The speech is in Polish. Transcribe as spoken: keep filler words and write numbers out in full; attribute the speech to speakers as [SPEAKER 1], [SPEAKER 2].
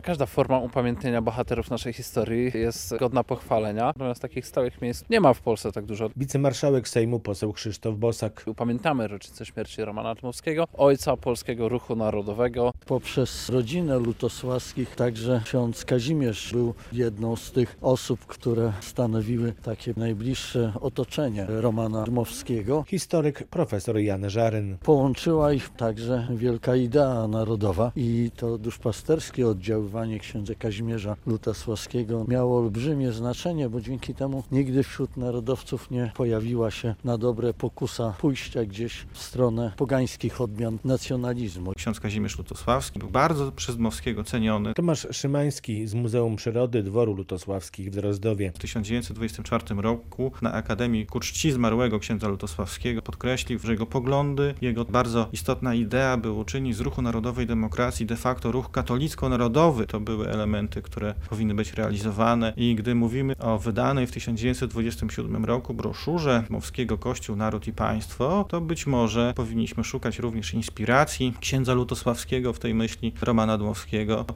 [SPEAKER 1] każda forma upamiętnienia bohaterów naszej historii jest godna pochwalenia. Natomiast takich stałych miejsc nie ma w Polsce tak dużo.
[SPEAKER 2] Wicemarszałek Sejmu poseł Krzysztof Bosak.
[SPEAKER 1] Upamiętamy rocznicę śmierci Romana Dmowskiego, ojca polskiego ruchu narodowego.
[SPEAKER 3] Poprzez rodzinę Lutosławskich także ksiądz Kazimierz był jedną z tych osób, które stanowiły takie najbliższe otoczenie Romana Dmowskiego.
[SPEAKER 2] Historyk profesor Jan Żaryn.
[SPEAKER 3] Połączyła ich także wielka idea narodowa i to duszpasterskie oddziaływanie księdza Kazimierza Lutosławskiego miało olbrzymie znaczenie, bo dzięki temu nigdy wśród narodowców nie pojawiła się na dobre pokusa pójścia gdzieś w stronę pogańskich odmian nacjonalizmu.
[SPEAKER 4] Ksiądz Kazimierz Lutosławski był bardzo przez Dmowskiego ceniony.
[SPEAKER 2] Tomasz Szymański z Muzeum Przyrody Dworu Lutosławskich w Drozdowie.
[SPEAKER 4] W tysiąc dziewięćset dwudziestym czwartym roku na Akademii ku czci zmarłego księdza Lutosławskiego podkreślił, że jego poglądy, jego bardzo istotna idea, by uczynić z ruchu narodowej demokracji de facto ruch katolicko-narodowy. To były elementy, które powinny być realizowane i gdy mówimy o wydanej w tysiąc dziewięćset dwudziestym siódmym roku broszurze Dmowskiego Kościół, Naród i Państwo, to być może powinniśmy szukać również inspiracji księdza Lutosławskiego w tej myśli Romana Dmowskiego.